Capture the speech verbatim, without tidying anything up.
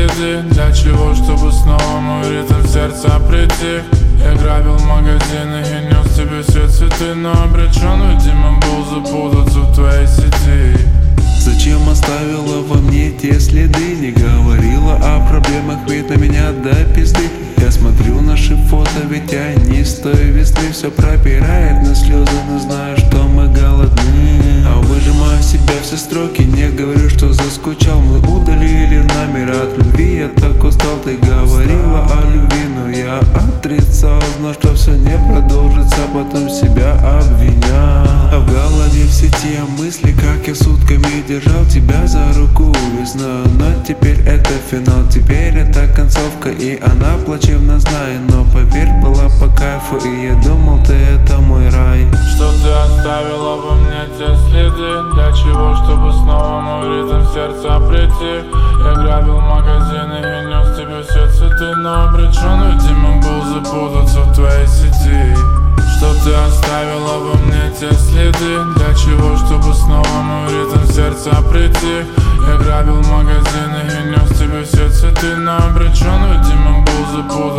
следы. Для чего? Чтобы снова мой ритм в сердце прийти. Я грабил магазины и нес тебе все цветы, но обречен, видимо, был запутаться в твоей сети. Зачем оставила во мне те следы? Не говорила о проблемах, ведь на меня до пизды. Я смотрю наши фото, ведь они с той весны. Все пропирает на слезы, но знаю, что мы голодны. А выжимаю в себя все строки, не говорю, что заскучал. Мы удалили номер от любви, я так устал. Ты говорила о любви, но я отрицал. Знал, что все не продолжится, потом себя обвинял. А в голове все те мысли, как я сутками держал тебя за руку весной. Но теперь это финал, теперь это концовка, и она плачевно знает. Но поверь, была по кайфу, и я думал, ты это мой рай. Что ты оставила во мне те следы? Для чего? Чтобы снова мой ритм в сердце прийти. Я грабил магазины и нес тебе все цветы, но обречен, видимо, был запутаться в твоей сети. Что ты оставила во мне те следы? Для чего? Чтобы снова мой ритм в сердце прийти. Я грабил магазины и нес тебе все цветы, но обречен, видимо, был запутаться